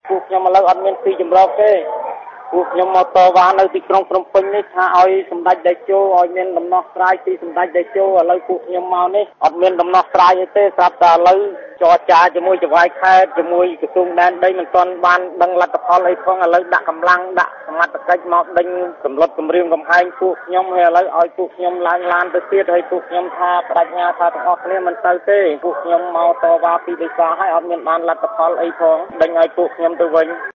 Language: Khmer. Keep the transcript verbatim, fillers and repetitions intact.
ពួកខ្ញុំឥឡូវអត់មានទីចម្រោកទេពួកខ្ញុំមកតវ៉ានៅទីក្រុងភ្នំពេញនេះថាឲ្យសម្ដេចតេជោឲ្យមានដំណោះស្រាយពីសម្ដេចតេជោឥឡូវពួកខ្ញុំមកនេះអត់មានដំណោះស្រាយអីទេស្រាប់តែឥឡូវចរចាជាមួយចៅហ្វាយខេត្តជាមួយក្រសួងដែនដីមិនទាន់បានដឹងលទ្ធផលអីផងឥឡូវដាក់កម្លាំងដាក់សមត្ថកិច្ចមកដេញសម្លុតគម្រាមកំហែងពួកខ្ញុំហើយឥឡូវឲ្យពួកខ្ញុំឡើងឡានទៅទៀតហើយពួកខ្ញុំថាបដិញ្ញាថាទាំងអស់គ្នាមិនទៅទេពួកខ្ញុំមកតវ៉ាពីបិសាហើយអត់មានបានលទ្ធផលអីផងដេញឲ្យពួកខ្ញុំទៅវិញ